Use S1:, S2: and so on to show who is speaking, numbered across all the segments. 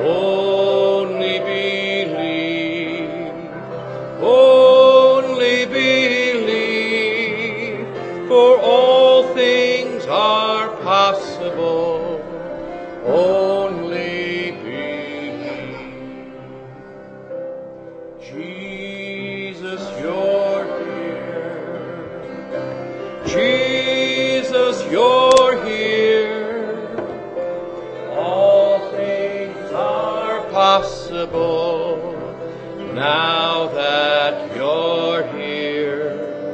S1: Only believe, only believe, for all things are possible. Only believe. Jesus, you're here. Jesus, you're here. All things are possible now that you're here.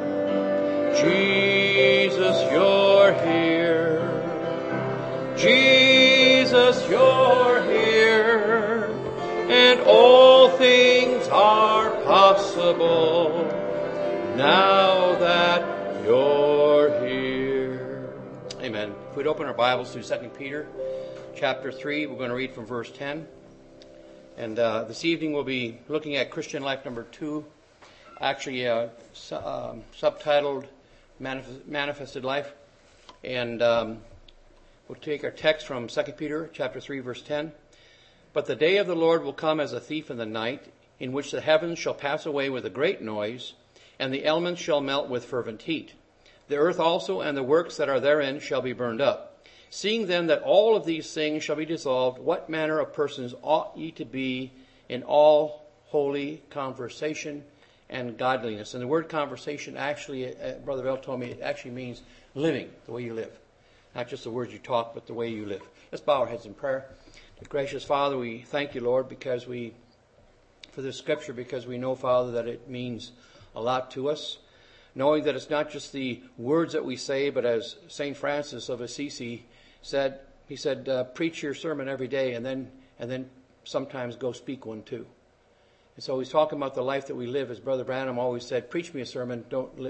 S1: Jesus, you're here. Jesus, you're here. And all things are possible now that you're here. Amen. If we'd open our Bibles to 2 Peter chapter 3, we're going to read from verse 10. And this evening we'll be looking at Christian life number 2, actually subtitled Manifested Life. And we'll take our text from 2 Peter chapter 3, verse 10. But the day of the Lord will come as a thief in the night, in which the heavens shall pass away with a great noise, and the elements shall melt with fervent heat. The earth also and the works that are therein shall be burned up. Seeing then that all of these things shall be dissolved, what manner of persons ought ye to be in all holy conversation and godliness? And the word conversation actually, Brother Bell told me, it actually means living, the way you live. Not just the words you talk, but the way you live. Let's bow our heads in prayer. Gracious Father, we thank you, Lord, for this scripture, because we know, Father, that it means a lot to us. Knowing that it's not just the words that we say, but as St. Francis of Assisi said, he said, preach your sermon every day and then sometimes go speak one too. And so he's talking about the life that we live. As Brother Branham always said, preach me a sermon,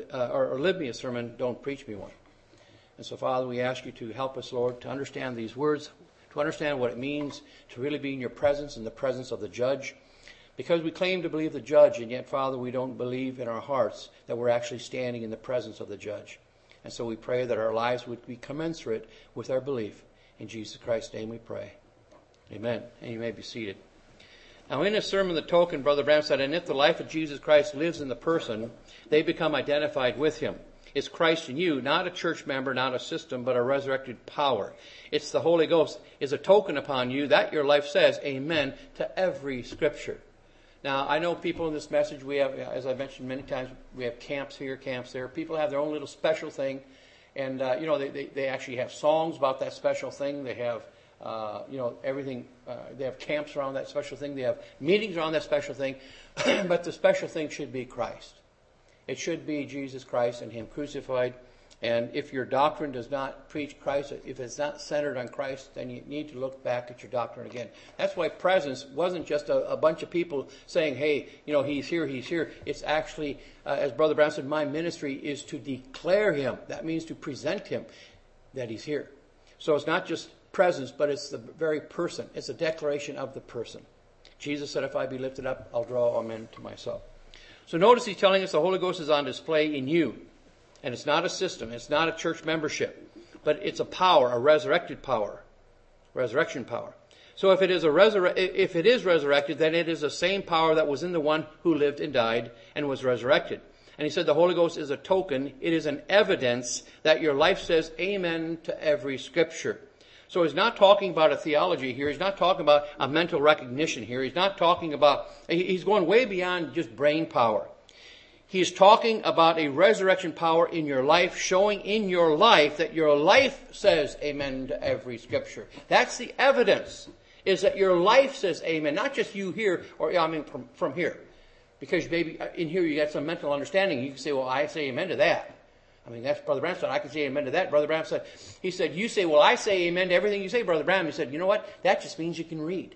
S1: or live me a sermon, don't preach me one. And so, Father, we ask you to help us, Lord, to understand these words, to understand what it means to really be in your presence, in the presence of the judge. Because we claim to believe the judge, and yet, Father, we don't believe in our hearts that we're actually standing in the presence of the judge. And so we pray that our lives would be commensurate with our belief. In Jesus Christ's name we pray. Amen. And you may be seated. Now, in his sermon, The Token, Brother Branham said, and if the life of Jesus Christ lives in the person, they become identified with him. It's Christ in you, not a church member, not a system, but a resurrected power. It's the Holy Ghost is a token upon you that your life says amen to every scripture. Now, I know people in this message, we have, as I mentioned many times, we have camps here, camps there. People have their own little special thing. And, they actually have songs about that special thing. They have, everything. They have camps around that special thing. They have meetings around that special thing. But the special thing should be Christ. It should be Jesus Christ and him crucified. And if your doctrine does not preach Christ, if it's not centered on Christ, then you need to look back at your doctrine again. That's why presence wasn't just a bunch of people saying, hey, he's here, he's here. It's actually, as Brother Brown said, my ministry is to declare him. That means to present him that he's here. So it's not just presence, but it's the very person. It's a declaration of the person. Jesus said, if I be lifted up, I'll draw all men to myself. So notice he's telling us the Holy Ghost is on display in you. And it's not a system. It's not a church membership. But it's a power, a resurrected power. Resurrection power. So if it is resurrected, then it is the same power that was in the one who lived and died and was resurrected. And he said the Holy Ghost is a token. It is an evidence that your life says amen to every scripture. So he's not talking about a theology here. He's not talking about a mental recognition here. He's not talking about, he's going way beyond just brain power. He's talking about a resurrection power in your life, showing in your life that your life says amen to every scripture. That's the evidence, is that your life says amen, not just you here, or from here. Because maybe in here you got some mental understanding. You can say, well, I say amen to that. That's Brother Branham said, I can say amen to that. Brother Branham said, he said, you say, well, I say amen to everything you say, Brother Branham. He said, you know what? That just means you can read.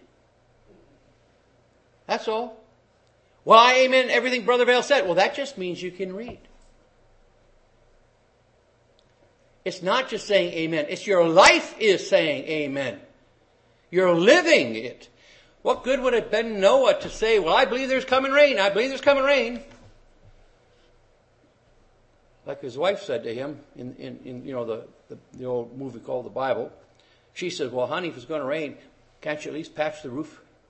S1: That's all. Well, I amen everything Brother Vail said. Well, that just means you can read. It's not just saying amen. It's your life is saying amen. You're living it. What good would it have been Noah to say, well, I believe there's coming rain. I believe there's coming rain. Like his wife said to him in the old movie called The Bible. She said, well, honey, if it's going to rain, can't you at least patch the roof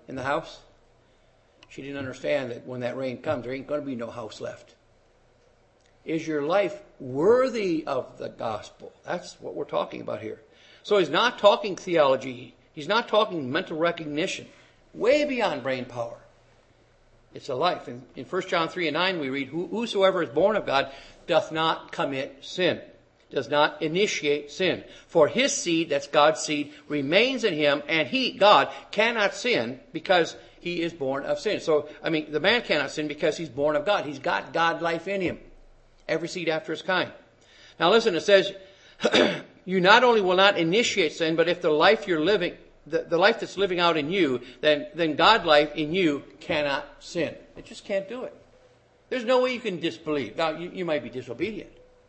S1: in the house? She didn't understand that when that rain comes, there ain't going to be no house left. Is your life worthy of the gospel? That's what we're talking about here. So he's not talking theology. He's not talking mental recognition. Way beyond brain power. It's a life. In 1 John 3:9 we read, whosoever is born of God doth not commit sin. Does not initiate sin. For his seed, that's God's seed, remains in him, and he, God, cannot sin because he is born of sin. So, the man cannot sin because he's born of God. He's got God life in him. Every seed after his kind. Now listen, it says, you not only will not initiate sin, but if the life you're living, the life that's living out in you, then God life in you cannot sin. It just can't do it. There's no way you can disbelieve. Now, you might be disobedient,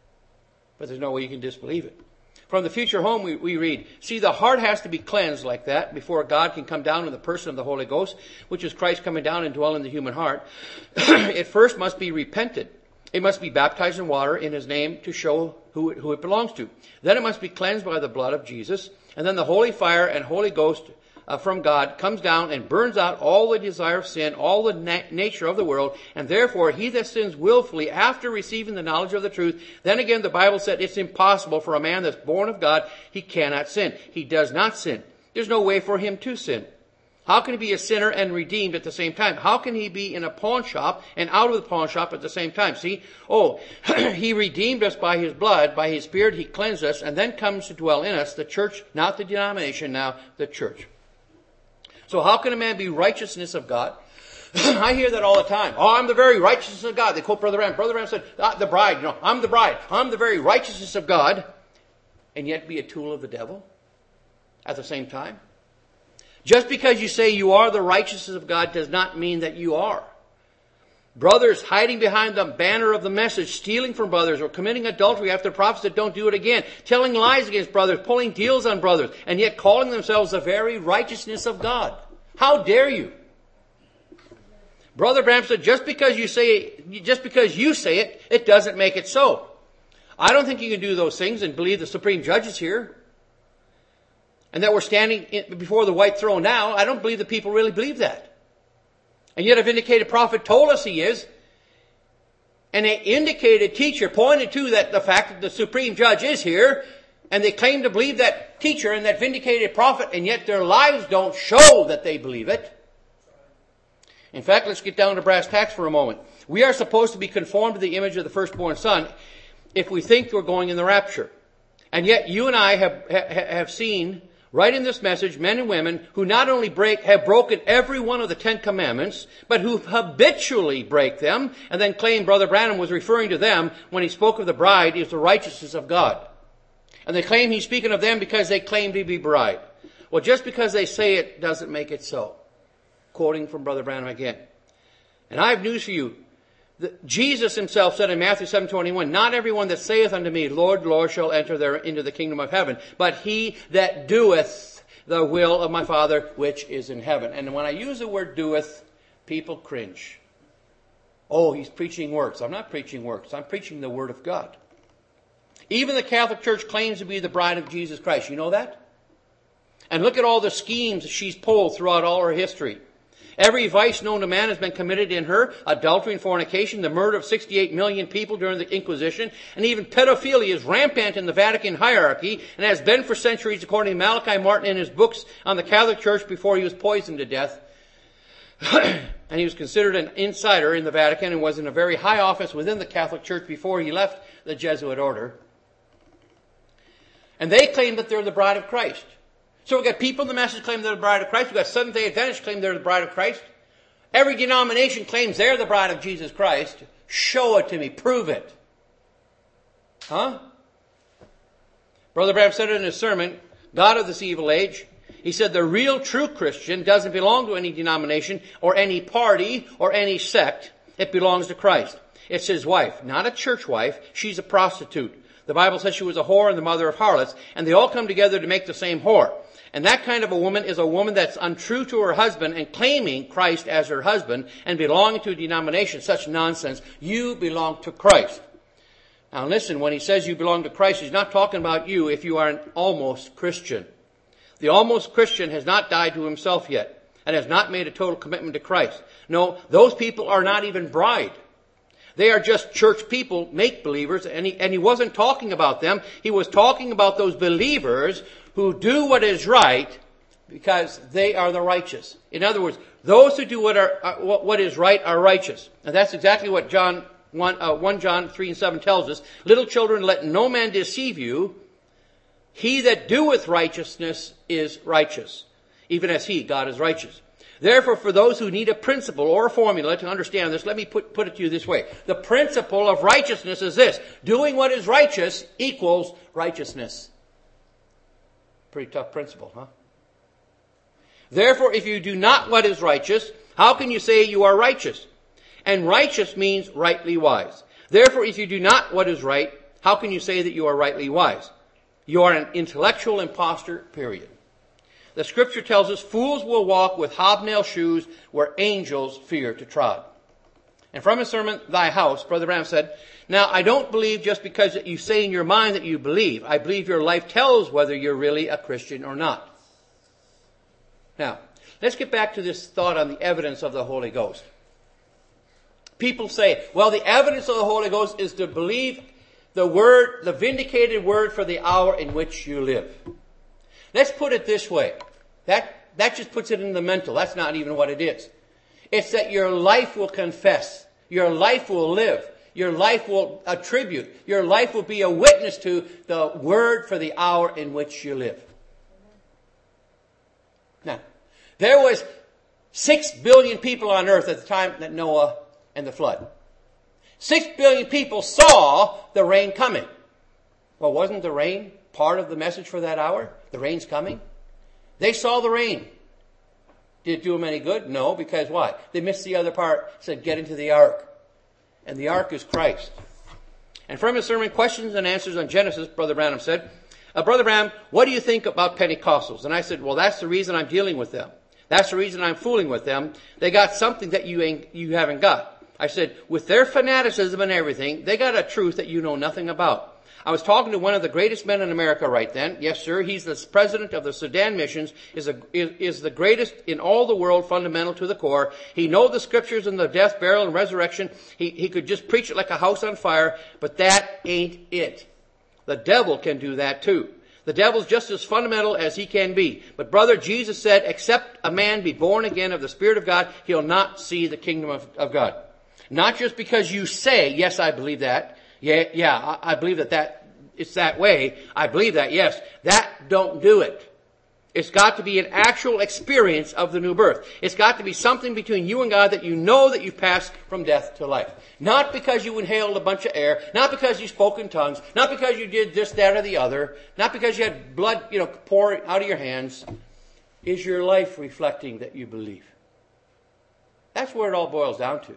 S1: but there's no way you can disbelieve it. From the future home, we read, see, the heart has to be cleansed like that before God can come down in the person of the Holy Ghost, which is Christ coming down and dwell in the human heart. It first must be repented. It must be baptized in water in his name to show who it belongs to. Then it must be cleansed by the blood of Jesus. And then the holy fire and Holy Ghost from God comes down and burns out all the desire of sin, all the nature of the world. And therefore, he that sins willfully after receiving the knowledge of the truth, then again the Bible said it's impossible for a man that's born of God, he cannot sin. He does not sin. There's no way for him to sin. How can he be a sinner and redeemed at the same time? How can he be in a pawn shop and out of the pawn shop at the same time? See? He redeemed us by his blood, by his Spirit he cleansed us, and then comes to dwell in us, the church, not the denomination, now the church. So how can a man be righteousness of God? I hear that all the time. I'm the very righteousness of God. They quote Brother Branham. Brother Branham said, the bride, I'm the bride. I'm the very righteousness of God, and yet be a tool of the devil at the same time. Just because you say you are the righteousness of God does not mean that you are. Brothers hiding behind the banner of the message, stealing from brothers, or committing adultery after prophets that don't do it again, telling lies against brothers, pulling deals on brothers, and yet calling themselves the very righteousness of God. How dare you? Brother Branham said, just because you say it, it doesn't make it so. I don't think you can do those things and believe the Supreme Judge is here. And that we're standing before the white throne now. I don't believe the people really believe that. And yet a vindicated prophet told us he is. And an indicated teacher pointed to that the fact that the Supreme Judge is here. And they claim to believe that teacher and that vindicated prophet. And yet their lives don't show that they believe it. In fact, let's get down to brass tacks for a moment. We are supposed to be conformed to the image of the firstborn son if we think we're going in the rapture. And yet you and I have seen right in this message, men and women who not only have broken every one of the 10 Commandments, but who habitually break them, and then claim Brother Branham was referring to them when he spoke of the bride is the righteousness of God. And they claim he's speaking of them because they claim to be bride. Well, just because they say it doesn't make it so. Quoting from Brother Branham again. And I have news for you. Jesus himself said in Matthew 7:21, not everyone that saith unto me, Lord, Lord, shall enter into the kingdom of heaven, but he that doeth the will of my Father which is in heaven. And when I use the word doeth, people cringe. Oh, he's preaching works. I'm not preaching works. I'm preaching the word of God. Even the Catholic Church claims to be the bride of Jesus Christ. You know that? And look at all the schemes she's pulled throughout all her history. Every vice known to man has been committed in her. Adultery and fornication, the murder of 68 million people during the Inquisition, and even pedophilia is rampant in the Vatican hierarchy and has been for centuries, according to Malachi Martin in his books on the Catholic Church before he was poisoned to death. And he was considered an insider in the Vatican and was in a very high office within the Catholic Church before he left the Jesuit order. And they claim that they're the bride of Christ. So we've got people in the message claim they're the bride of Christ. We've got Seventh-day Adventists claim they're the bride of Christ. Every denomination claims they're the bride of Jesus Christ. Show it to me. Prove it. Huh? Brother Branham said it in his sermon, God of this evil age. He said the real true Christian doesn't belong to any denomination or any party or any sect. It belongs to Christ. It's his wife, not a church wife. She's a prostitute. The Bible says she was a whore and the mother of harlots, and they all come together to make the same whore. And that kind of a woman is a woman that's untrue to her husband and claiming Christ as her husband and belonging to a denomination. Such nonsense. You belong to Christ. Now listen, when he says you belong to Christ, he's not talking about you if you are an almost Christian. The almost Christian has not died to himself yet. and has not made a total commitment to Christ. No, those people are not even bride. They are just church people, make-believers, and he wasn't talking about them. He was talking about those believers who do what is right because they are the righteous. In other words, those who do what is right are righteous. And that's exactly what 1 John 3 and 7 tells us. Little children, let no man deceive you. He that doeth righteousness is righteous, even as he, God, is righteous. Therefore, for those who need a principle or a formula to understand this, let me put it to you this way. The principle of righteousness is this. Doing what is righteous equals righteousness. Pretty tough principle, huh? Therefore, if you do not what is righteous, how can you say you are righteous? And righteous means rightly wise. Therefore, if you do not what is right, how can you say that you are rightly wise? You are an intellectual impostor, period. The scripture tells us fools will walk with hobnail shoes where angels fear to trod. And from his sermon, Thy House, Brother Branham said, now I don't believe just because you say in your mind that you believe. I believe your life tells whether you're really a Christian or not. Now, let's get back to this thought on the evidence of the Holy Ghost. People say, well, the evidence of the Holy Ghost is to believe the word, the vindicated word for the hour in which you live. Let's put it this way. That just puts it in the mental. That's not even what it is. It's that your life will confess. Your life will live. Your life will attribute. Your life will be a witness to the word for the hour in which you live. Now, there was 6 billion people on earth at the time that Noah and the flood. 6 billion people saw the rain coming. Well, wasn't the rain part of the message for that hour? The rain's coming. They saw the rain. Did it do them any good? No, because why? They missed the other part. It said, get into the ark. And the ark is Christ. And from his sermon, Questions and Answers on Genesis, Brother Branham said, Brother Branham, what do you think about Pentecostals? And I said, well, that's the reason I'm dealing with them. That's the reason I'm fooling with them. They got something that you haven't got. I said, with their fanaticism and everything, they got a truth that you know nothing about. I was talking to one of the greatest men in America right then. Yes, sir. He's the president of the Sudan Missions, is the greatest in all the world, fundamental to the core. He knows the scriptures and the death, burial, and resurrection. He could just preach it like a house on fire, but that ain't it. The devil can do that too. The devil's just as fundamental as he can be. But brother, Jesus said, except a man be born again of the Spirit of God, he'll not see the kingdom of God. Not just because you say, yes, I believe that. Yeah, I believe that it's that way. I believe that, yes. That don't do it. It's got to be an actual experience of the new birth. It's got to be something between you and God that you know that you've passed from death to life. Not because you inhaled a bunch of air. Not because you spoke in tongues. Not because you did this, that, or the other. Not because you had blood, pouring out of your hands. Is your life reflecting that you believe? That's where it all boils down to.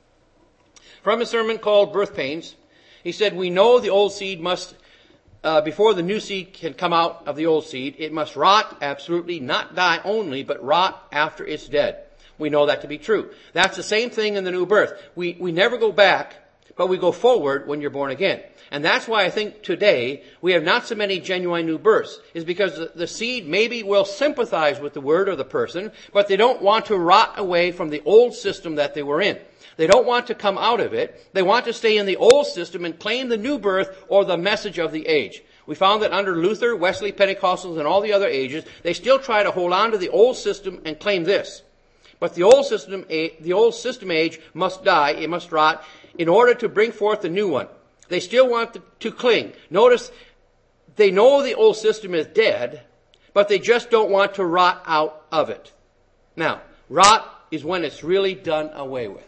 S1: From a sermon called Birth Pains, he said, we know the old seed must, before the new seed can come out of the old seed, it must rot, absolutely, not die only, but rot after it's dead. We know that to be true. That's the same thing in the new birth. We never go back, but we go forward when you're born again. And that's why I think today we have not so many genuine new births, is because the seed maybe will sympathize with the word or the person, but they don't want to rot away from the old system that they were in. They don't want to come out of it. They want to stay in the old system and claim the new birth or the message of the age. We found that under Luther, Wesley, Pentecostals, and all the other ages, they still try to hold on to the old system and claim this. But the old system age must die, it must rot, in order to bring forth the new one. They still want to cling. Notice, they know the old system is dead, but they just don't want to rot out of it. Now, rot is when it's really done away with.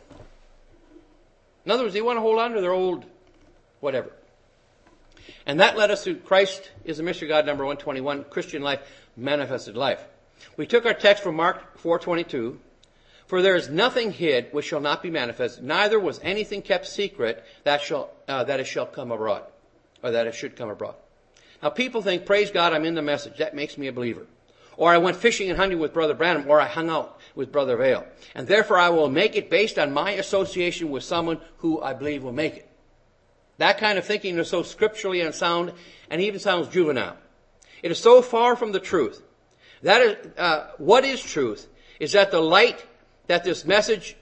S1: In other words, they want to hold on to their old whatever. And that led us to Christ is the Mystery God, number 121, Christian life, manifested life. We took our text from Mark 4:22. For there is nothing hid which shall not be manifested, neither was anything kept secret that it shall come abroad, or that it should come abroad. Now people think, praise God, I'm in the message. That makes me a believer. Or I went fishing and hunting with Brother Branham, or I hung out with Brother Vail. And therefore I will make it based on my association with someone who I believe will make it. That kind of thinking is so scripturally unsound and even sounds juvenile. It is so far from the truth. That is, what is truth? is that the light that this message,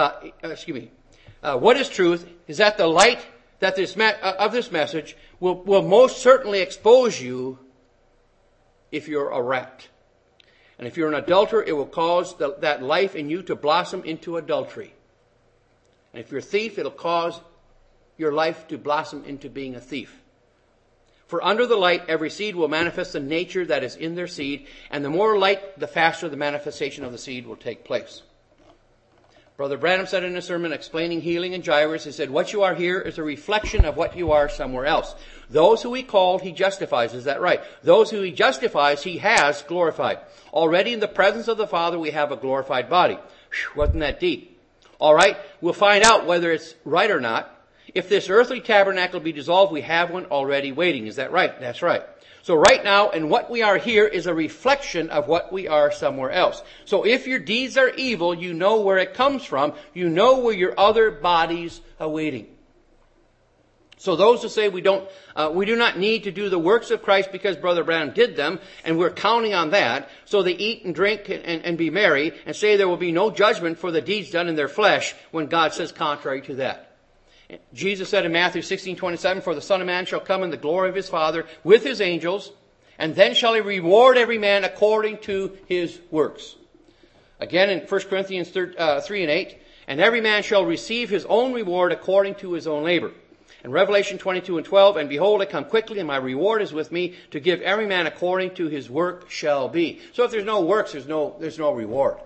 S1: what is truth is that the light that of this message will most certainly expose you if you're a rat. And if you're an adulterer, it will cause that life in you to blossom into adultery. And if you're a thief, it'll cause your life to blossom into being a thief. For under the light, every seed will manifest the nature that is in their seed, and the more light, the faster the manifestation of the seed will take place. Brother Branham said in a sermon explaining healing and Jairus, he said, what you are here is a reflection of what you are somewhere else. Those who he called, he justifies. Is that right? Those who he justifies, he has glorified. Already in the presence of the Father, we have a glorified body. Whew, wasn't that deep? All right, we'll find out whether it's right or not. If this earthly tabernacle be dissolved, we have one already waiting. Is that right? That's right. So right now, and what we are here is a reflection of what we are somewhere else. So if your deeds are evil, you know where it comes from. You know where your other bodies are waiting. So those who say we do not need to do the works of Christ because Brother Branham did them, and we're counting on that, so they eat and drink and be merry, and say there will be no judgment for the deeds done in their flesh, when God says contrary to that. Jesus said in Matthew 16:27, for the Son of Man shall come in the glory of his Father with his angels, and then shall he reward every man according to his works. Again in 1 Corinthians 3:8, and every man shall receive his own reward according to his own labor. And Revelation 22:12, and behold, I come quickly, and my reward is with me, to give every man according to his work shall be. So if there's no works, there's no reward.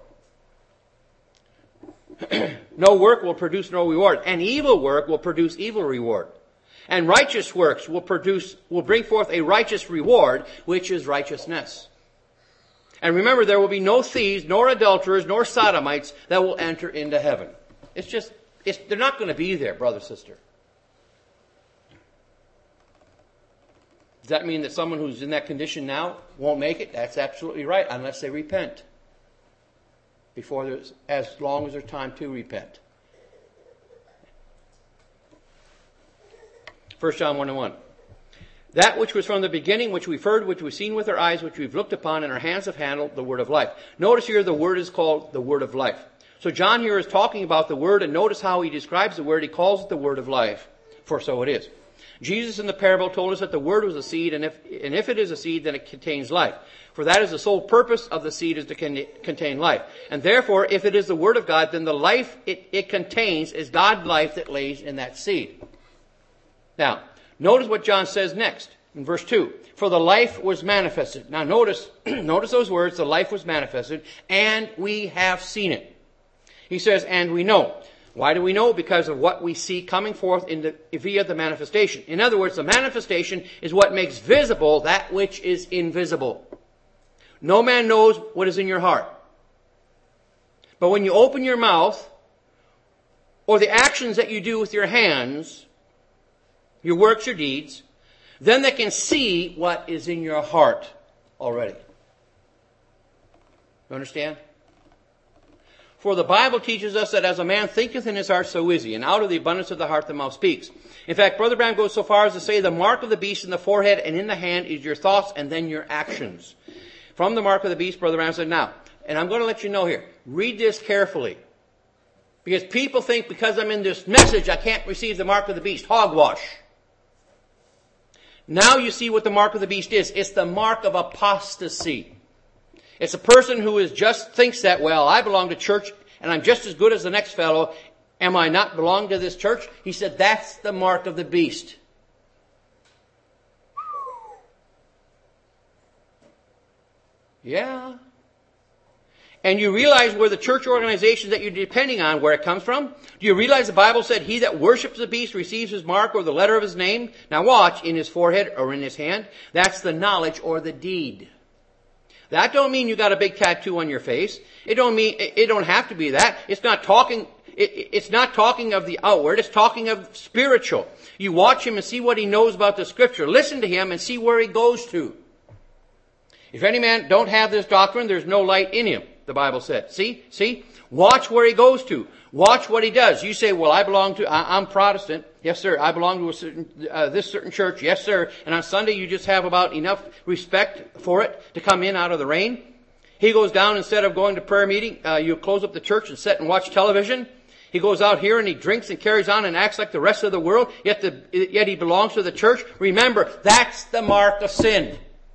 S1: No work will produce no reward. And evil work will produce evil reward. And righteous works will bring forth a righteous reward, which is righteousness. And remember, there will be no thieves, nor adulterers, nor sodomites that will enter into heaven. They're not going to be there, brother, sister. Does that mean that someone who's in that condition now won't make it? That's absolutely right, unless they repent. As long as there's time to repent. 1 John 1:1. That which was from the beginning, which we've heard, which we've seen with our eyes, which we've looked upon, and our hands have handled, the word of life. Notice here the word is called the word of life. So John here is talking about the word, and notice how he describes the word. He calls it the word of life, for so it is. Jesus in the parable told us that the word was a seed, and if it is a seed, then it contains life. For that is the sole purpose of the seed, is to contain life. And therefore, if it is the word of God, then the life it contains is God's life that lays in that seed. Now, notice what John says next in verse 2. For the life was manifested. Now notice those words, the life was manifested, and we have seen it. He says, and we know. Why do we know? Because of what we see coming forth via the manifestation. In other words, the manifestation is what makes visible that which is invisible. No man knows what is in your heart. But when you open your mouth, or the actions that you do with your hands, your works, your deeds, then they can see what is in your heart already. You understand? For the Bible teaches us that as a man thinketh in his heart, so is he. And out of the abundance of the heart, the mouth speaks. In fact, Brother Branham goes so far as to say the mark of the beast in the forehead and in the hand is your thoughts and then your actions. From the mark of the beast, Brother Branham said, now, and I'm going to let you know here, read this carefully. Because people think because I'm in this message, I can't receive the mark of the beast. Hogwash. Now you see what the mark of the beast is. It's the mark of apostasy. It's a person who just thinks that, well, I belong to church and I'm just as good as the next fellow. Am I not belong to this church? He said, that's the mark of the beast. Yeah. And you realize where the church organization that you're depending on, where it comes from? Do you realize the Bible said, he that worships the beast receives his mark or the letter of his name? Now watch, in his forehead or in his hand. That's the knowledge or the deed. That don't mean you got a big tattoo on your face. It don't have to be that. It's not talking of the outward. It's talking of spiritual. You watch him and see what he knows about the scripture. Listen to him and see where he goes to. If any man don't have this doctrine, there's no light in him, the Bible said. See? Watch where he goes to. Watch what he does. You say, well, I'm Protestant. Yes, sir. I belong to this certain church. Yes, sir. And on Sunday, you just have about enough respect for it to come in out of the rain. He goes down, instead of going to prayer meeting, you close up the church and sit and watch television. He goes out here and he drinks and carries on and acts like the rest of the world, yet he belongs to the church. Remember, that's the mark of sin.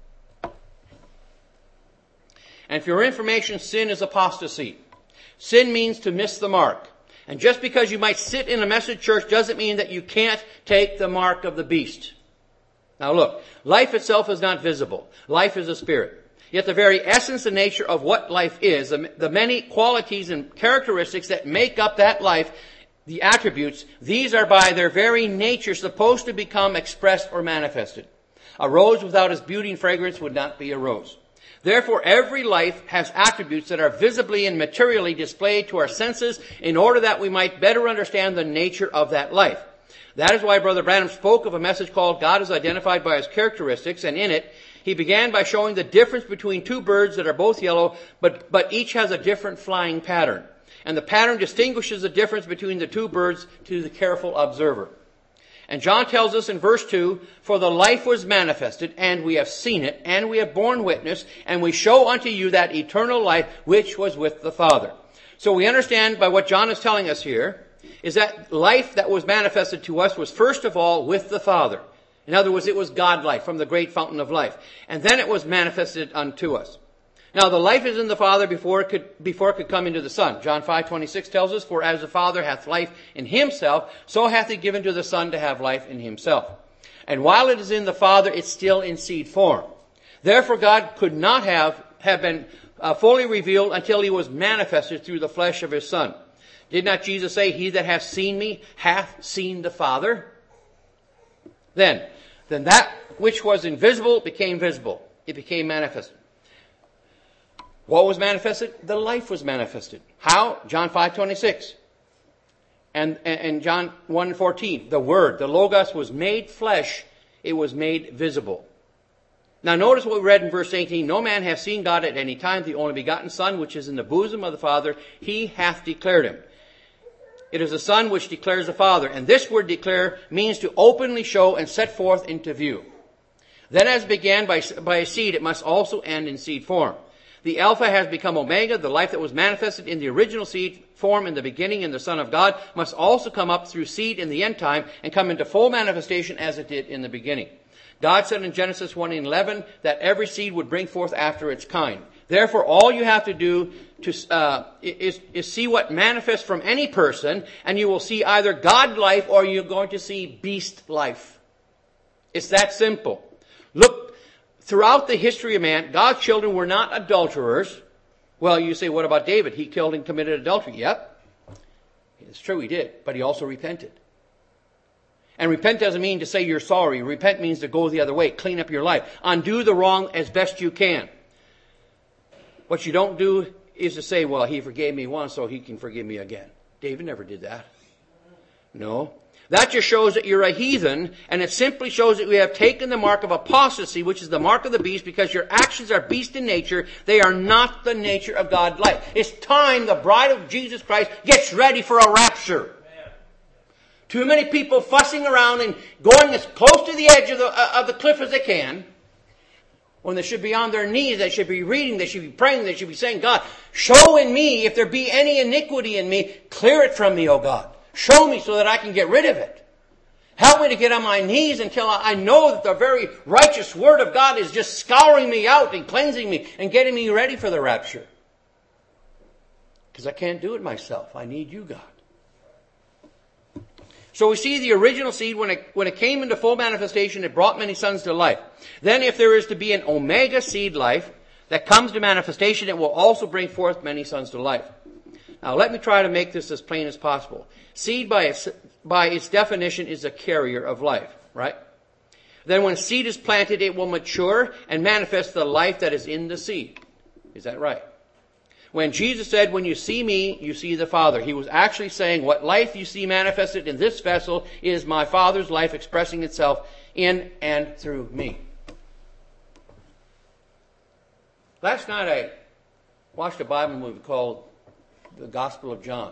S1: And for your information, sin is apostasy. Sin means to miss the mark. And just because you might sit in a message church doesn't mean that you can't take the mark of the beast. Now look, life itself is not visible. Life is a spirit. Yet the very essence and nature of what life is, the many qualities and characteristics that make up that life, the attributes, these are by their very nature supposed to become expressed or manifested. A rose without its beauty and fragrance would not be a rose. Therefore, every life has attributes that are visibly and materially displayed to our senses in order that we might better understand the nature of that life. That is why Brother Branham spoke of a message called God is Identified by His Characteristics, and in it, he began by showing the difference between two birds that are both yellow, but each has a different flying pattern. And the pattern distinguishes the difference between the two birds to the careful observer. And John tells us in verse 2, for the life was manifested, and we have seen it, and we have borne witness, and we show unto you that eternal life which was with the Father. So we understand by what John is telling us here, is that life that was manifested to us was first of all with the Father. In other words, it was God life from the great fountain of life. And then it was manifested unto us. Now the life is in the Father before it could come into the Son. John 5:26 tells us, for as the Father hath life in himself, so hath he given to the Son to have life in himself. And while it is in the Father, it's still in seed form. Therefore God could not have been fully revealed until he was manifested through the flesh of his Son. Did not Jesus say, he that hath seen me hath seen the Father? Then that which was invisible became visible. It became manifested. What was manifested? The life was manifested. How? John 5:26. And John 1:14. The Word, the Logos, was made flesh. It was made visible. Now notice what we read in verse 18. No man hath seen God at any time. The only begotten Son, which is in the bosom of the Father, he hath declared him. It is the Son which declares the Father. And this word declare means to openly show and set forth into view. Then as began by a seed, it must also end in seed form. The Alpha has become Omega. The life that was manifested in the original seed form in the beginning in the Son of God must also come up through seed in the end time and come into full manifestation as it did in the beginning. God said in Genesis 1:11 that every seed would bring forth after its kind. Therefore, all you have to do is see what manifests from any person, and you will see either God life or you're going to see beast life. It's that simple. Look, throughout the history of man, God's children were not adulterers. Well, you say, what about David? He killed and committed adultery. Yep. It's true, he did. But he also repented. And repent doesn't mean to say you're sorry. Repent means to go the other way. Clean up your life. Undo the wrong as best you can. What you don't do is to say, well, he forgave me once, so he can forgive me again. David never did that. No. That just shows that you're a heathen, and it simply shows that we have taken the mark of apostasy, which is the mark of the beast, because your actions are beast in nature. They are not the nature of God life. It's time the bride of Jesus Christ gets ready for a rapture. Too many people fussing around and going as close to the edge of the cliff as they can, when they should be on their knees, they should be reading, they should be praying, they should be saying, God, show in me, if there be any iniquity in me, clear it from me, O God. Show me so that I can get rid of it. Help me to get on my knees until I know that the very righteous Word of God is just scouring me out and cleansing me and getting me ready for the rapture. Because I can't do it myself. I need you, God. So we see the original seed, when it came into full manifestation, it brought many sons to life. Then if there is to be an omega seed life that comes to manifestation, it will also bring forth many sons to life. Now let me try to make this as plain as possible. Seed by its definition is a carrier of life, right? Then when seed is planted, it will mature and manifest the life that is in the seed. Is that right? When Jesus said, when you see me, you see the Father, he was actually saying what life you see manifested in this vessel is my Father's life expressing itself in and through me. Last night I watched a Bible movie called The Gospel of John.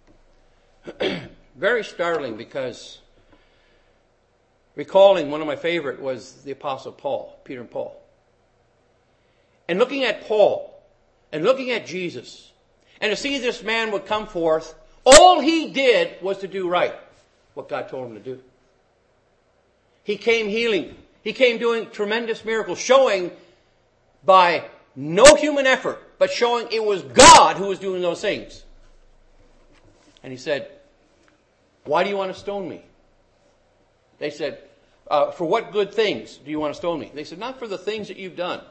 S1: Very startling, because recalling one of my favorite was the Apostle Paul, Peter and Paul. And looking at Paul, and looking at Jesus, and to see this man would come forth, all he did was to do right, what God told him to do. He came healing. He came doing tremendous miracles, showing by no human effort, but showing it was God who was doing those things. And he said, why do you want to stone me? They said, for what good things do you want to stone me? They said, not for the things that you've done,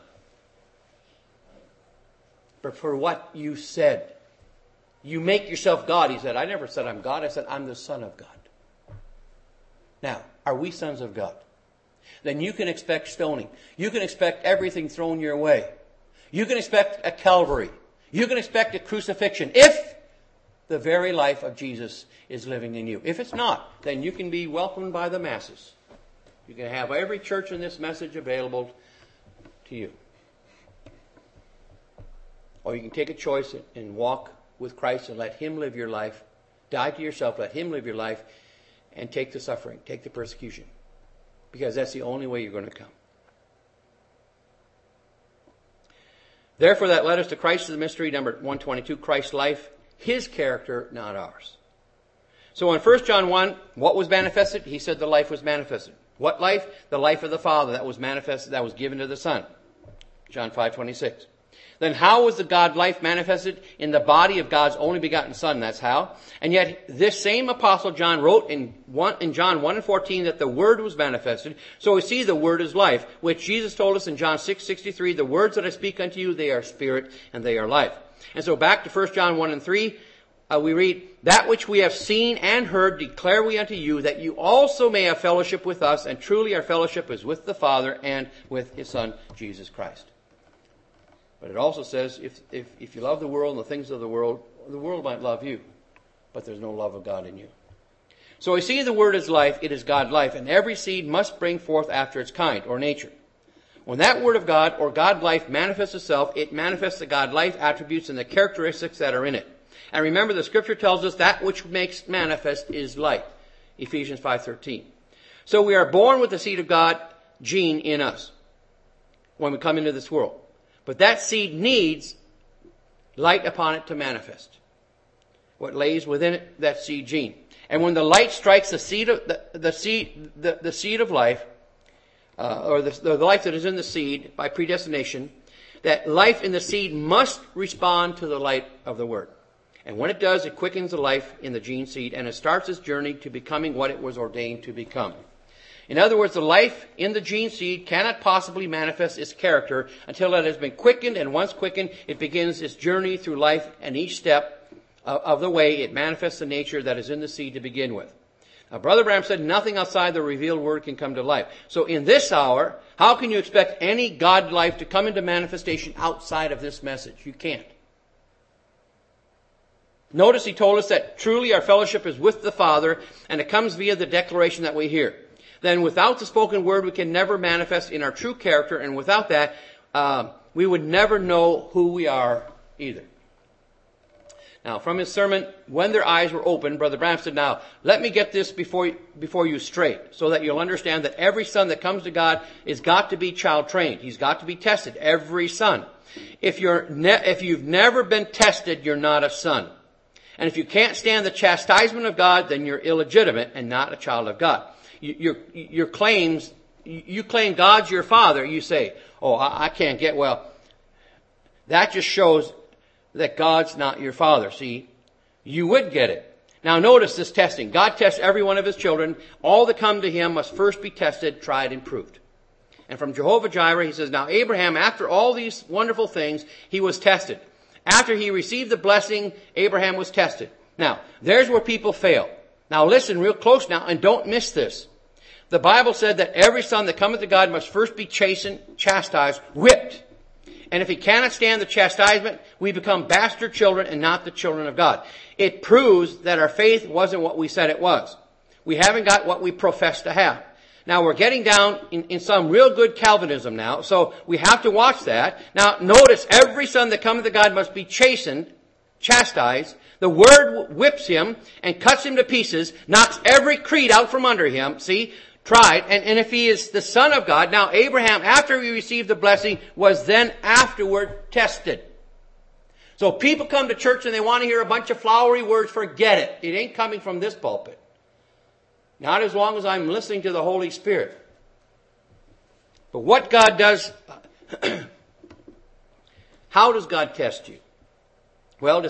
S1: but for what you said. You make yourself God. He said, I never said I'm God. I said, I'm the Son of God. Now, are we sons of God? Then you can expect stoning. You can expect everything thrown your way. You can expect a Calvary. You can expect a crucifixion if the very life of Jesus is living in you. If it's not, then you can be welcomed by the masses. You can have every church in this message available to you. Or you can take a choice and walk with Christ and let Him live your life. Die to yourself, let Him live your life, and take the suffering, take the persecution. Because that's the only way you're going to come. Therefore, that led us to Christ is the mystery, number 122, Christ's life, His character, not ours. So in 1 John 1, what was manifested? He said the life was manifested. What life? The life of the Father that was manifested, that was given to the Son. John 5:26. Then how was the God life manifested? In the body of God's only begotten Son, that's how. And yet this same Apostle John wrote in John 1:14 that the Word was manifested. So we see the Word is life, which Jesus told us in John 6:63, the words that I speak unto you, they are spirit and they are life. And so back to 1 John 1:3, we read, that which we have seen and heard declare we unto you, that you also may have fellowship with us, and truly our fellowship is with the Father and with His Son, Jesus Christ. But it also says, if you love the world and the things of the world might love you, but there's no love of God in you. So we see the Word is life, it is God life, and every seed must bring forth after its kind, or nature. When that Word of God, or God life, manifests itself, it manifests the God life attributes and the characteristics that are in it. And remember, the Scripture tells us that which makes manifest is light. Ephesians 5:13. So we are born with the seed of God gene in us when we come into this world. But that seed needs light upon it to manifest. What lays within it, that seed gene. And when the light strikes the seed of the seed of life, or the life that is in the seed by predestination, that life in the seed must respond to the light of the Word. And when it does, it quickens the life in the gene seed, and it starts its journey to becoming what it was ordained to become. In other words, the life in the gene seed cannot possibly manifest its character until it has been quickened, and once quickened, it begins its journey through life, and each step of the way, it manifests the nature that is in the seed to begin with. Now, Brother Branham said nothing outside the revealed Word can come to life. So in this hour, how can you expect any God life to come into manifestation outside of this message? You can't. Notice he told us that truly our fellowship is with the Father, and it comes via the declaration that we hear. Then without the spoken word, we can never manifest in our true character, and without that, we would never know who we are either. Now, from his sermon, when their eyes were opened, Brother Branham said, now, let me get this before you straight, so that you'll understand that every son that comes to God has got to be child trained. He's got to be tested, every son. If you've never been tested, you're not a son. And if you can't stand the chastisement of God, then you're illegitimate and not a child of God. You claim God's your father. You say, oh, I can't get well. That just shows that God's not your father. See, you would get it. Now notice this testing. God tests every one of His children. All that come to Him must first be tested, tried, and proved. And from Jehovah Jireh, he says, now Abraham, after all these wonderful things, he was tested. After he received the blessing, Abraham was tested. Now, there's where people fail. Now listen real close now, and don't miss this. The Bible said that every son that cometh to God must first be chastened, chastised, whipped. And if he cannot stand the chastisement, we become bastard children and not the children of God. It proves that our faith wasn't what we said it was. We haven't got what we profess to have. Now we're getting down in some real good Calvinism now, so we have to watch that. Now notice, every son that cometh to God must be chastened, chastised. The Word whips him and cuts him to pieces, knocks every creed out from under him. See? Tried. And if he is the Son of God, now Abraham, after he received the blessing, was then afterward tested. So people come to church and they want to hear a bunch of flowery words. Forget it. It ain't coming from this pulpit. Not as long as I'm listening to the Holy Spirit. But what God does, how does God test you? Well,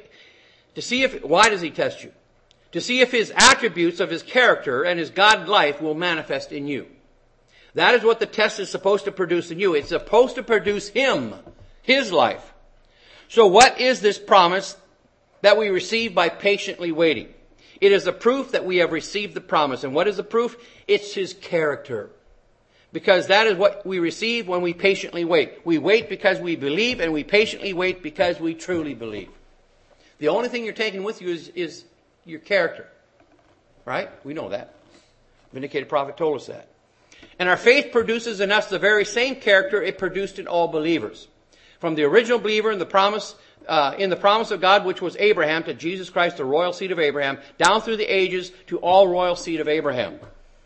S1: why does He test you? To see if His attributes of His character and His God life will manifest in you. That is what the test is supposed to produce in you. It's supposed to produce Him, His life. So what is this promise that we receive by patiently waiting? It is a proof that we have received the promise. And what is the proof? It's His character. Because that is what we receive when we patiently wait. We wait because we believe, and we patiently wait because we truly believe. The only thing you're taking with you is your character. Right? We know that. Vindicated prophet told us that. And our faith produces in us the very same character it produced in all believers. From the original believer in the promise of God, which was Abraham, to Jesus Christ, the royal seed of Abraham, down through the ages to all royal seed of Abraham.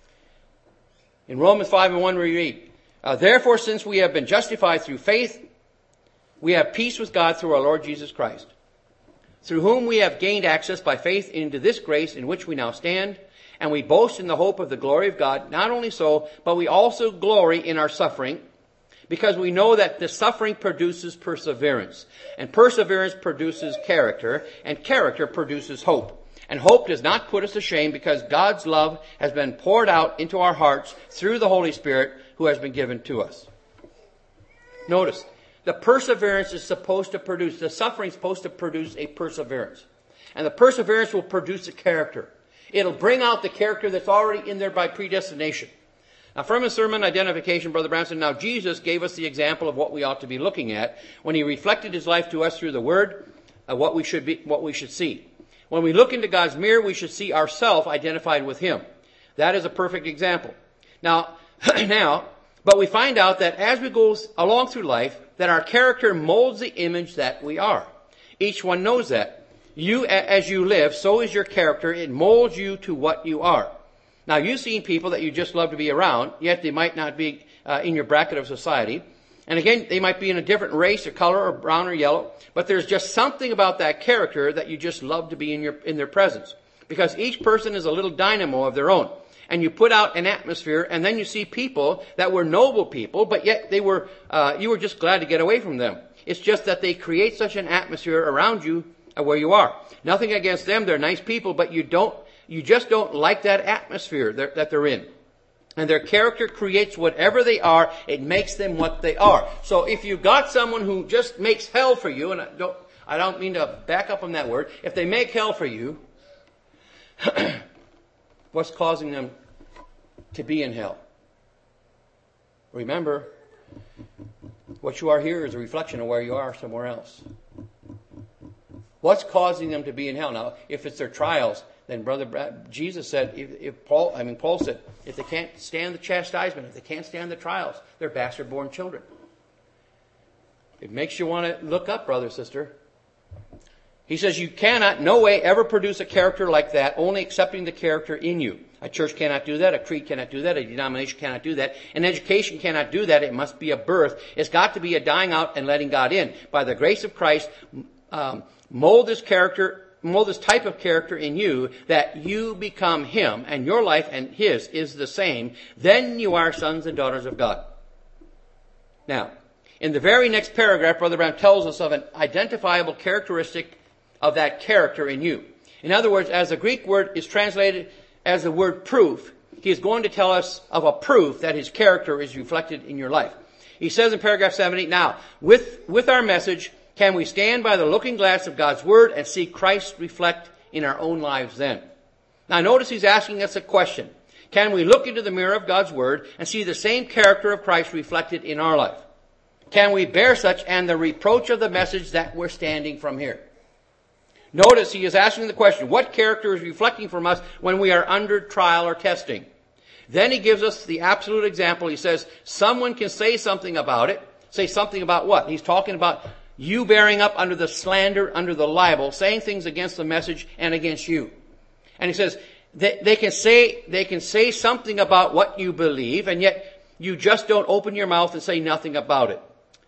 S1: In Romans 5:1 we read, therefore, since we have been justified through faith, we have peace with God through our Lord Jesus Christ, through whom we have gained access by faith into this grace in which we now stand, and we boast in the hope of the glory of God. Not only so, but we also glory in our suffering, because we know that the suffering produces perseverance, and perseverance produces character, and character produces hope. And hope does not put us to shame, because God's love has been poured out into our hearts through the Holy Spirit who has been given to us. Notice, the perseverance is supposed to produce, the suffering is supposed to produce a perseverance. And the perseverance will produce a character. It'll bring out the character that's already in there by predestination. Now, from his sermon identification, Brother Branham said, now Jesus gave us the example of what we ought to be looking at when He reflected His life to us through the Word, what we should see. When we look into God's mirror, we should see ourselves identified with Him. That is a perfect example. Now, but we find out that as we go along through life, that our character molds the image that we are. Each one knows that. You, as you live, so is your character. It molds you to what you are. Now, you've seen people that you just love to be around, yet they might not be in your bracket of society. And again, they might be in a different race or color or brown or yellow, but there's just something about that character that you just love to be in their presence. Because each person is a little dynamo of their own. And you put out an atmosphere, and then you see people that were noble people, but yet you were just glad to get away from them. It's just that they create such an atmosphere around you where you are. Nothing against them, they're nice people, but you just don't like that atmosphere that they're in. And their character creates whatever they are. It makes them what they are. So if you've got someone who just makes hell for you, and I don't mean to back up on that word, if they make hell for you, what's causing them to be in hell? Remember, what you are here is a reflection of where you are somewhere else. What's causing them to be in hell? Now, if it's their trials, then Jesus said, Paul said, if they can't stand the chastisement, if they can't stand the trials, they're bastard-born children. It makes you want to look up, brother, sister. He says you cannot, no way, ever produce a character like that, only accepting the character in you. A church cannot do that. A creed cannot do that. A denomination cannot do that. An education cannot do that. It must be a birth. It's got to be a dying out and letting God in. By the grace of Christ, mold this type of character in you that you become Him, and your life and His is the same. Then you are sons and daughters of God. Now, in the very next paragraph, Brother Branham tells us of an identifiable characteristic of that character in you. In other words, as the Greek word is translated as the word proof, he is going to tell us of a proof that his character is reflected in your life. He says in paragraph 70, now, with our message, can we stand by the looking glass of God's Word and see Christ reflect in our own lives then? Now notice he's asking us a question. Can we look into the mirror of God's Word and see the same character of Christ reflected in our life? Can we bear such and the reproach of the message that we're standing from here? Notice he is asking the question, what character is reflecting from us when we are under trial or testing? Then he gives us the absolute example. He says, someone can say something about it. Say something about what? He's talking about you bearing up under the slander, under the libel, saying things against the message and against you. And he says, they can say something about what you believe, and yet you just don't open your mouth and say nothing about it.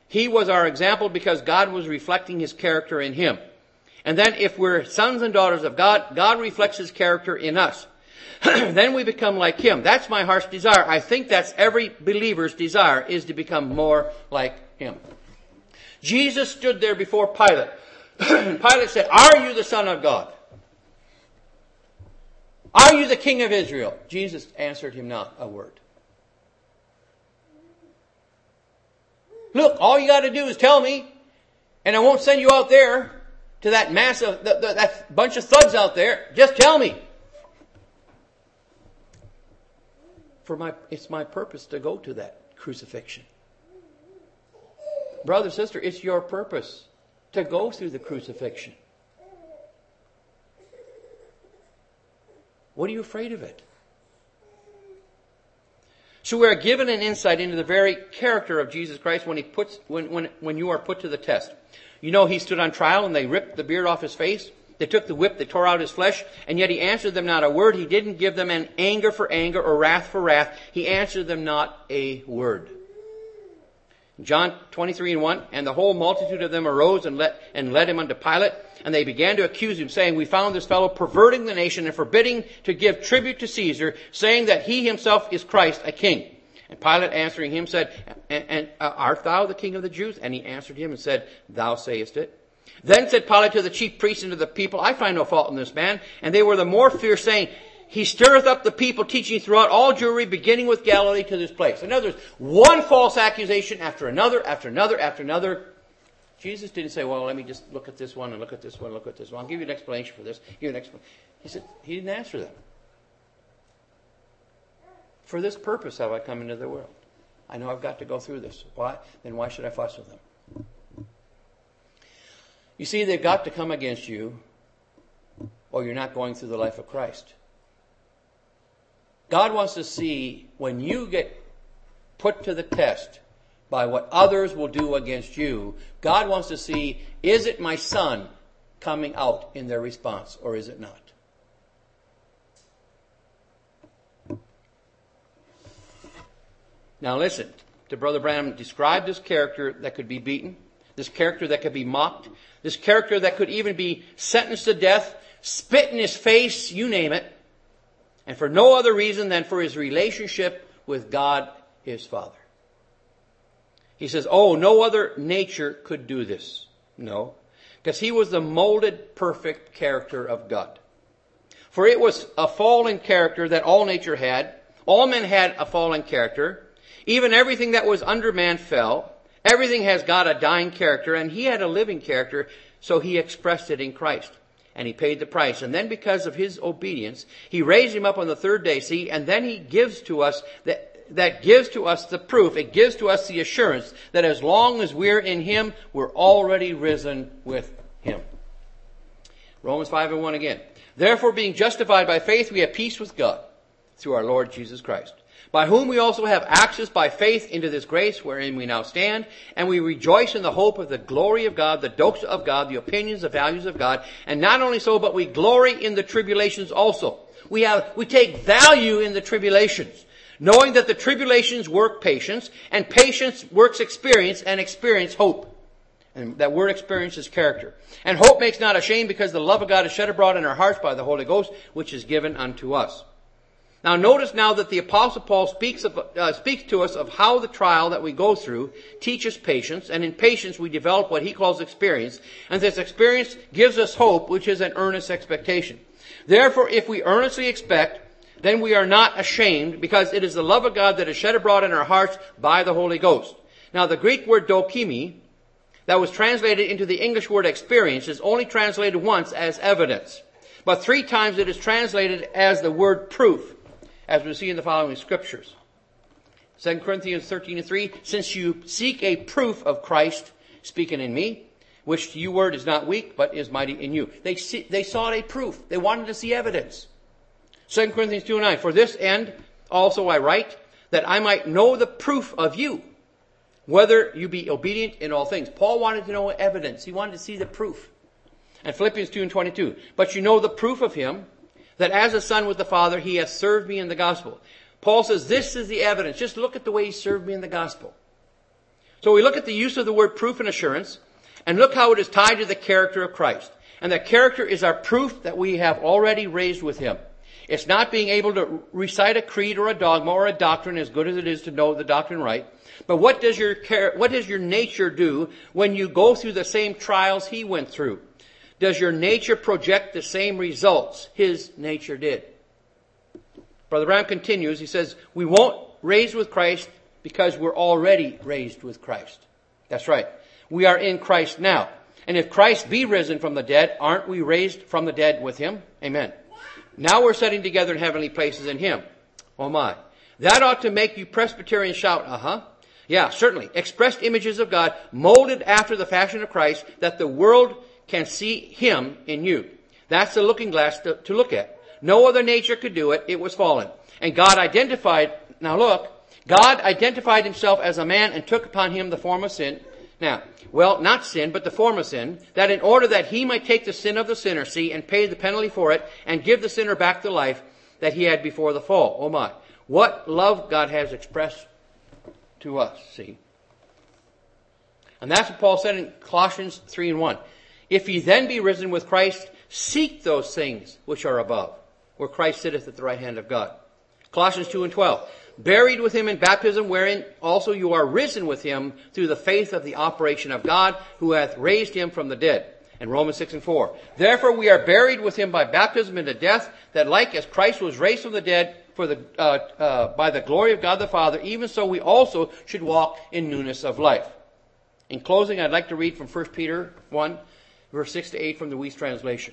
S1: He was our example because God was reflecting his character in him. And then if we're sons and daughters of God, God reflects his character in us. Then we become like him. That's my heart's desire. I think that's every believer's desire, is to become more like him. Jesus stood there before Pilate. Pilate said, "Are you the Son of God? Are you the King of Israel?" Jesus answered him not a word. Look, all you got to do is tell me, and I won't send you out there to that mass of that bunch of thugs out there. Just tell me. It's my purpose to go to that crucifixion. Brother, sister, it's your purpose to go through the crucifixion. What are you afraid of it? So we are given an insight into the very character of Jesus Christ when you are put to the test. You know, he stood on trial and they ripped the beard off his face. They took the whip, they tore out his flesh, and yet he answered them not a word. He didn't give them an anger for anger or wrath for wrath. He answered them not a word. John 23:1, and the whole multitude of them arose and led him unto Pilate, and they began to accuse him, saying, "We found this fellow perverting the nation and forbidding to give tribute to Caesar, saying that he himself is Christ, a king." And Pilate answering him said, "Art thou the king of the Jews?" And he answered him and said, "Thou sayest it." Then said Pilate to the chief priests and to the people, "I find no fault in this man." And they were the more fierce, saying, "He stirreth up the people, teaching throughout all Jewry, beginning with Galilee to this place." In other words, one false accusation after another, after another, after another. Jesus didn't say, "Well, let me just look at this one and look at this one, look at this one. I'll give you an explanation for this. Give you an explanation." He said, he didn't answer them. "For this purpose have I come into the world. I know I've got to go through this. Why? Then why should I fuss with them?" You see, they've got to come against you, or you're not going through the life of Christ. God wants to see when you get put to the test by what others will do against you, God wants to see, is it my son coming out in their response, or is it not? Now listen to Brother Branham describe this character that could be beaten, this character that could be mocked, this character that could even be sentenced to death, spit in his face, you name it, and for no other reason than for his relationship with God, his Father. He says, "Oh, no other nature could do this." No, because he was the molded, perfect character of God. For it was a fallen character that all nature had. All men had a fallen character. Even everything that was under man fell. Everything has got a dying character, and he had a living character, so he expressed it in Christ. And he paid the price. And then because of his obedience, he raised him up on the third day, see, and then he gives to us that gives to us the proof, it gives to us the assurance that as long as we're in him, we're already risen with him. Romans 5:1 again. "Therefore, being justified by faith, we have peace with God through our Lord Jesus Christ, by whom we also have access by faith into this grace wherein we now stand, and we rejoice in the hope of the glory of God, the doxa of God, the opinions, the values of God. And not only so, but we glory in the tribulations also." We take value in the tribulations, knowing that the tribulations work patience, and patience works experience, and experience hope. And that word experience is character. "And hope makes not ashamed, because the love of God is shed abroad in our hearts by the Holy Ghost, which is given unto us." Now notice now that the Apostle Paul speaks to us of how the trial that we go through teaches patience, and in patience we develop what he calls experience, and this experience gives us hope, which is an earnest expectation. Therefore, if we earnestly expect, then we are not ashamed, because it is the love of God that is shed abroad in our hearts by the Holy Ghost. Now the Greek word dokimi, that was translated into the English word experience, is only translated once as evidence. But 3 times it is translated as the word proof, as we see in the following scriptures. 2 Corinthians 13:3, "Since you seek a proof of Christ speaking in me, which to you word is not weak, but is mighty in you." They sought a proof. They wanted to see evidence. 2 Corinthians 2:9, "For this end also I write, that I might know the proof of you, whether you be obedient in all things." Paul wanted to know evidence. He wanted to see the proof. And Philippians 2:22, "But you know the proof of him, that as a son with the Father, he has served me in the gospel." Paul says, this is the evidence. Just look at the way he served me in the gospel. So we look at the use of the word proof and assurance, and look how it is tied to the character of Christ. And that character is our proof that we have already raised with him. It's not being able to recite a creed or a dogma or a doctrine, as good as it is to know the doctrine right. But what does your nature do when you go through the same trials he went through? Does your nature project the same results his nature did? Brother Branham continues, he says, we won't raise with Christ because we're already raised with Christ. That's right. We are in Christ now. And if Christ be risen from the dead, aren't we raised from the dead with him? Amen. Now we're sitting together in heavenly places in him. Oh my. That ought to make you Presbyterians shout, uh-huh. Yeah, certainly. Expressed images of God, molded after the fashion of Christ, that the world can see him in you. That's the looking glass to look at. No other nature could do it. It was fallen. And God identified himself as a man and took upon him the form of sin. Now, well, not sin, but the form of sin, that in order that he might take the sin of the sinner, see, and pay the penalty for it, and give the sinner back the life that he had before the fall. Oh my. What love God has expressed to us, see. And that's what Paul said in Colossians 3:1. If ye then be risen with Christ, seek those things which are above, where Christ sitteth at the right hand of God. Colossians 2:12. Buried with him in baptism, wherein also you are risen with him through the faith of the operation of God, who hath raised him from the dead. And Romans 6:4. Therefore we are buried with him by baptism into death, that like as Christ was raised from the dead by the glory of God the Father, even so we also should walk in newness of life. In closing, I'd like to read from 1 Peter 1, verse 6 to 8 from the Weiss translation.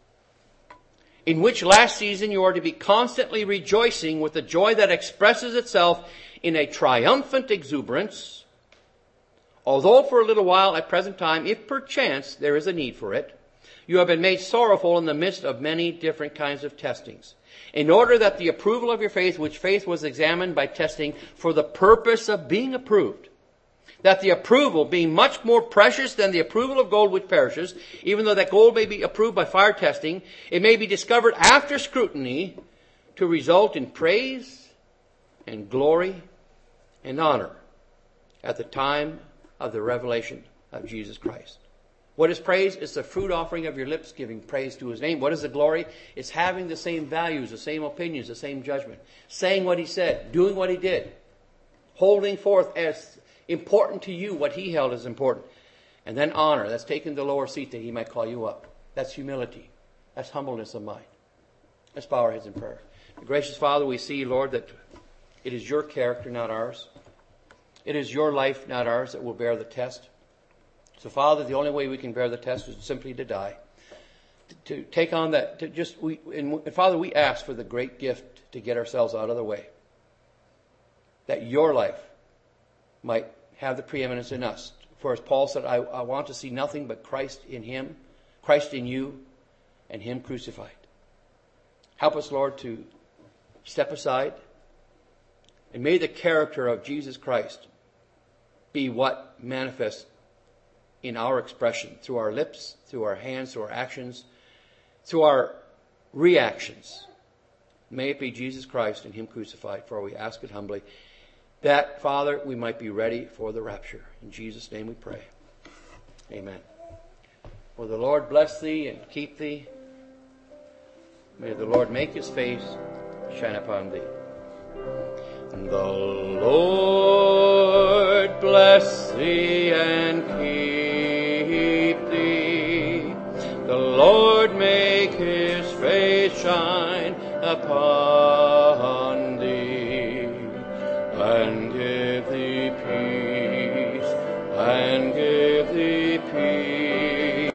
S1: In which last season you are to be constantly rejoicing with the joy that expresses itself in a triumphant exuberance, although for a little while at present time, if perchance there is a need for it, you have been made sorrowful in the midst of many different kinds of testings, in order that the approval of your faith, which faith was examined by testing for the purpose of being approved, that the approval, being much more precious than the approval of gold which perishes, even though that gold may be approved by fire testing, it may be discovered after scrutiny to result in praise and glory and honor at the time of the revelation of Jesus Christ. What is praise? It's the fruit offering of your lips giving praise to his name. What is the glory? It's having the same values, the same opinions, the same judgment. Saying what he said, doing what he did, holding forth as important to you what he held as important. And then honor. That's taking the lower seat that he might call you up. That's humility. That's humbleness of mind. Let's bow our heads in prayer. Gracious Father, we see, Lord, that it is your character, not ours. It is your life, not ours, that will bear the test. So, Father, the only way we can bear the test is simply to die. To take on that, and Father, we ask for the great gift to get ourselves out of the way. That your life might have the preeminence in us. For as Paul said, I want to see nothing but Christ in him, Christ in you, and him crucified. Help us, Lord, to step aside, and may the character of Jesus Christ be what manifests in our expression, through our lips, through our hands, through our actions, through our reactions. May it be Jesus Christ and him crucified, for we ask it humbly, that, Father, we might be ready for the rapture. In Jesus' name we pray. Amen. Will the Lord bless thee and keep thee? May the Lord make his face shine upon thee. And the Lord bless thee and keep thee. The Lord make his face shine upon thee, and give thee peace and